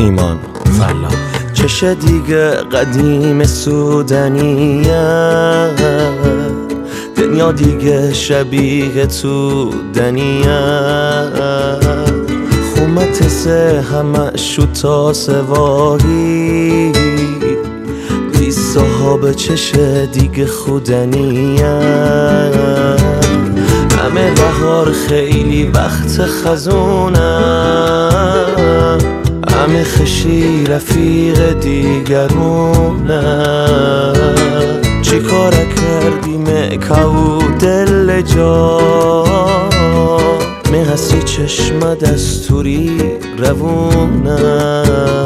ایمان فلا چش دیگه قدیم سودنیه، دنیا دیگه شبیه تو دنیه، خومت سه همه شوتا سواهی بی صحاب چش دیگه خودنیه، همه بهار خیلی وقت خزونه، همه خشی رفیق دیگرونه، چی کار کردیم که دل جا میهستی چشم دستوری روونه،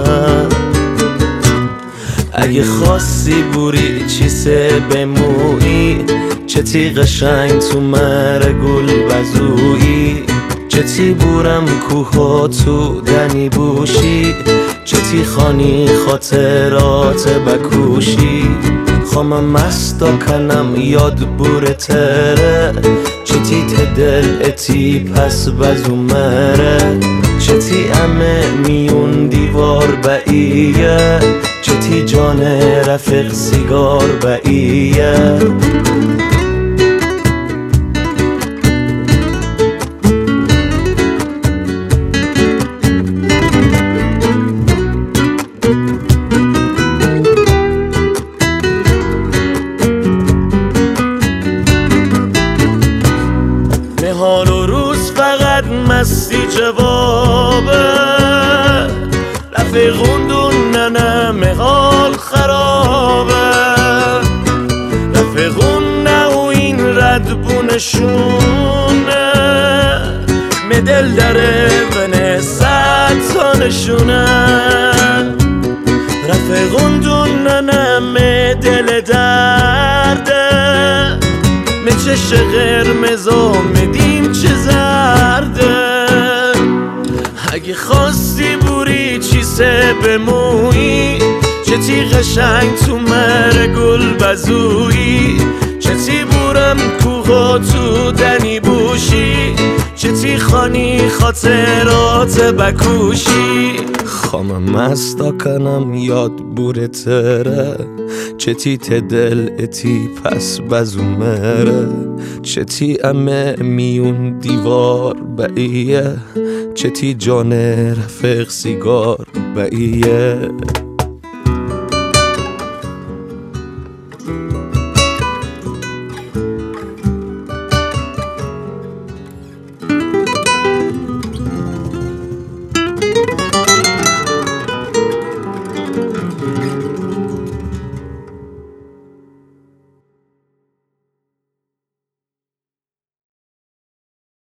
اگه خواستی بوری چیسه بمویی، چه تی قشنگ تو مر گل بزویی، چه تی بورم کوها تو دنی بوشی، چه تی خانی خاطرات بکوشی، خواهم مستا کنم یاد بوره تره، چه تی تدل اتی پس بزو مره، چه تی امه میون دیوار باییه، چه تی جان رفیق سیگار باییه. نهار و روز فقط مستی جوابه، رفیقون دوننه مهال خرابه، رفیقون نه و این ردبونشونه، مدل داره بنه ستانشونه، رفیقون دوننه مدل درده، چش قرمز آمدیم چه زرده، اگه خواستی بوری چیسه بمویی، چه تی قشنگ تو مر گل بزویی، چه تی بورم کوها تو دنی بوشی، چه تی خانی خاطرات بکوشی، خواهم مستا کنم یاد بوره تره، چه تی تدل اتی پس بزو مره، چه تی امه میون دیوار باییه، چه تی جان رفیق سیگار باییه.